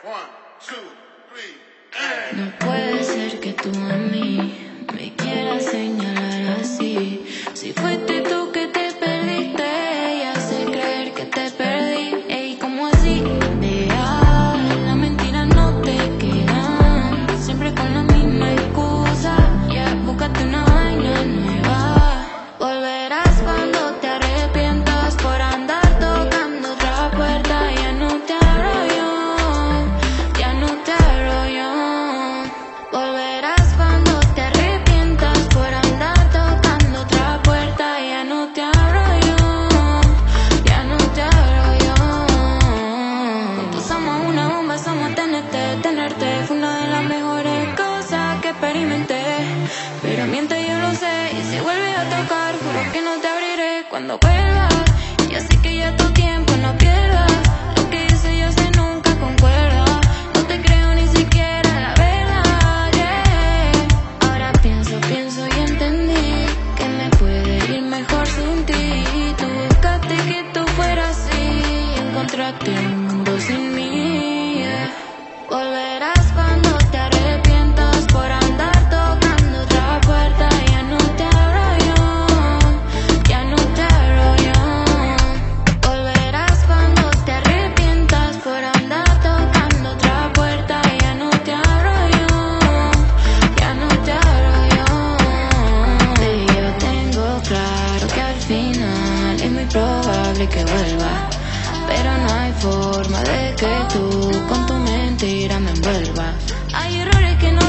No puede ser que tú a mí me quieras señalar así. Si fuiste tú que te perdiste y hace creer que te perdí. Ey, ¿cómo así? Vea, las mentiras no te quedan. Siempre con la misma excusa. Ya, búscate una vaina nueva. Volverás cuando te arrepientas por andar tocando otra puerta. Ya no te abro yo, ya no te abro yo. Volverás cuando te arrepientas por andar tocando otra puerta. Ya no te abro yo, ya no te abro yo. Juntos somos una bomba, somos tenerte fue una de las mejores cosas que experimenté. Pero miente, yo lo sé, y si vuelve a tocar, juro que no te abriré cuando vuelva. Y así que ya tu tiempo no pierdas. Lo que hice yo sé nunca concuerda. No te creo ni siquiera la verdad, yeah. Ahora pienso y entendí que me puede ir mejor sin ti. Tú buscaste que tú fueras así y encontraste un mundo sin mí, yeah. Volverás cuando te arrepientas por andar tocando otra puerta. Ya no te abro yo, ya no te abro yo. Volverás cuando te arrepientas por andar tocando otra puerta. Ya no te abro yo, ya no te abro yo. Baby, yo tengo claro que al final es muy probable que vuelva, pero no hay forma de que tú con tu mentira me envuelvas. Hay errores que no